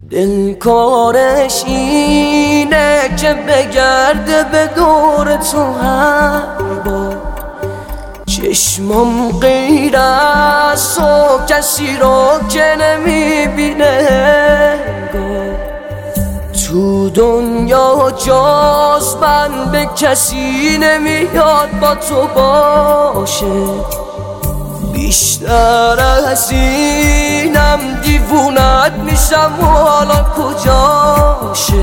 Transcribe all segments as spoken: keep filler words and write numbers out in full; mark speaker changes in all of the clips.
Speaker 1: دل کارش اینه که بگرده به دور تو هر بار، چشمام غیر از تو کسی رو که نمیبینه. تو دنیا جاست من به کسی نمیاد با تو باشه، بیشتر از اینم دیوونت میشم و حالا کجاشه.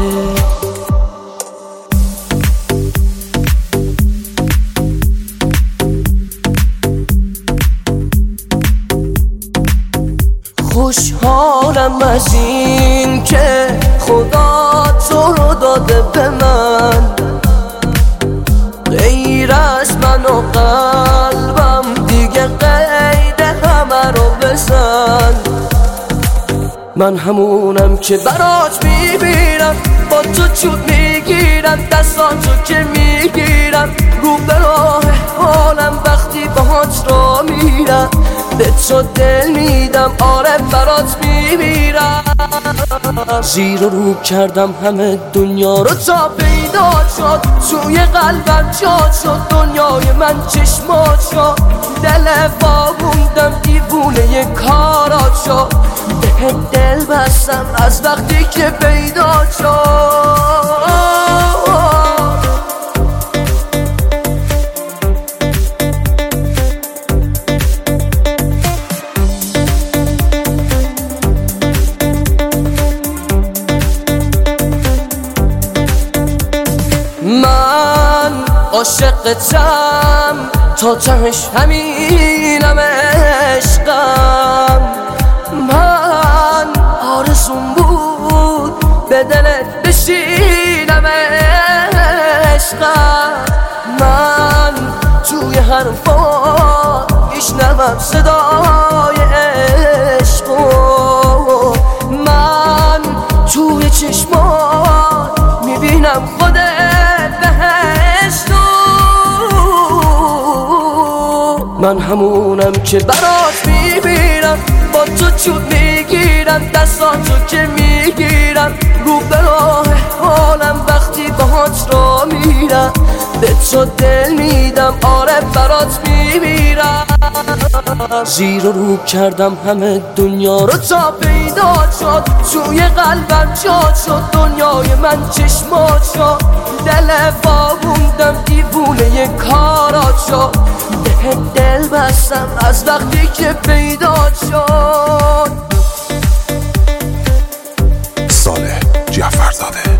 Speaker 1: خوشحالم از این که خدا تو رو داده به من، غیر از من و قلبم دیگه قید همه رو بزن. من همونم که برات میمیرم، با تو چوب میگیرم، دستاتو که میگیرم رو به راه حالم وقتی باهات را میرم، به تو دل میدم آره برات میمیرم. زیر و رو کردم همه دنیا رو تا پیدا شد، توی قلبم جا شد دنیای من چشمات شد، دل واگوندم دیوونه ی کارات شد، به دل بستم از وقتی که پیدا شد. من عاشقتم تا تهش همینم عشقم، من آرزوم بود به دلت بشینم عشقم، من توی حرفات میشنوم صدای عشقو، من توی چشمات میبینم خودت من همونم که برات میمیرم، با تو چوب میگیرم، دستاتو که میگیرم رو به راه حالم وقتی باهات را میرم، به تو دل میدم آره برات میمیرم. زیر و رو کردم همه دنیا رو تا پیدا شد، توی قلبم جا شد دنیای من چشمات شد، دل واگوندم دیوونه ی کارات شد، به دل بستم از وقتی که پیدا شد.
Speaker 2: صالح جعفرزاده.